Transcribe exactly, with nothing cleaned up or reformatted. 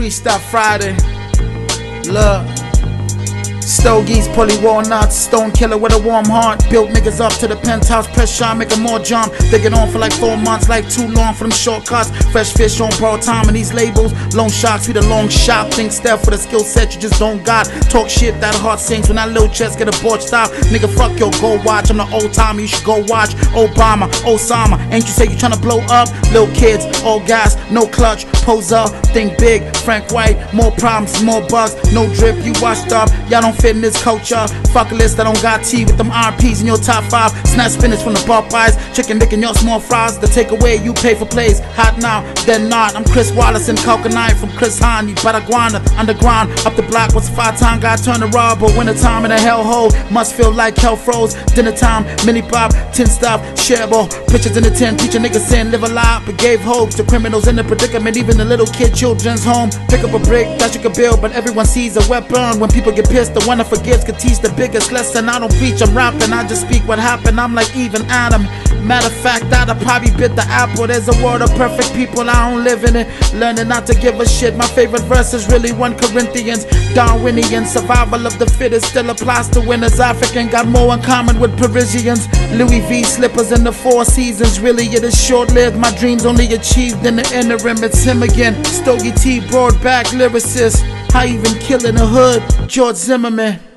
Freestyle Friday. Look. Stogies, pulley walnuts, stone killer with a warm heart. Built niggas up to the penthouse, press shot, make them more jump. They get on for like four months, like too long for them shortcuts. Fresh fish on borrowed time and these labels. Long shots, we the long shot. Think step for the skill set you just don't got. Talk shit, that heart sinks when that little chest get a board stop. Nigga, fuck your go watch. I'm the old timer, you should go watch Obama, Osama. Ain't you say you tryna blow up? Little kids, all gas, no clutch. Pose up, think big, Frank White. More problems, more bugs, no drip, you washed up. Y'all don't fit in this culture. Fuck a list that don't got tea with them R Ps in your top five. Snatch spinach from the Popeyes. Chicken dick in your small fries. The takeaway you pay for plays. Hot now, then not. I'm Chris Wallace and Coconut from Chris Hani. Baraguana, underground, up the block. What's a five time guy turn to robber? Winter time in a hellhole. Must feel like hell froze. Dinner time, mini pop, tin stuff, shareable. Pictures in the tin, teach a nigga sin, live a lie. But gave hope to criminals in the predicament. Even the little kid children's home. Pick up a brick that you can build, but everyone sees a weapon. When people get pissed, the one that forgives could teach the biggest lesson. I don't preach, I'm rapping, I just speak what happened. I'm like even Adam. Matter of fact, that I probably bit the apple. There's a world of perfect people, I don't live in it. Learning not to give a shit. My favorite verse is really First Corinthians. Darwinian, survival of the fittest still applies to winners. African got more in common with Parisians. Louis V slippers in the Four Seasons. Really it is short-lived, my dreams only achieved in the interim. It's him again, Stogie T, broad back lyricist. I even kill in the hood, George Zimmerman.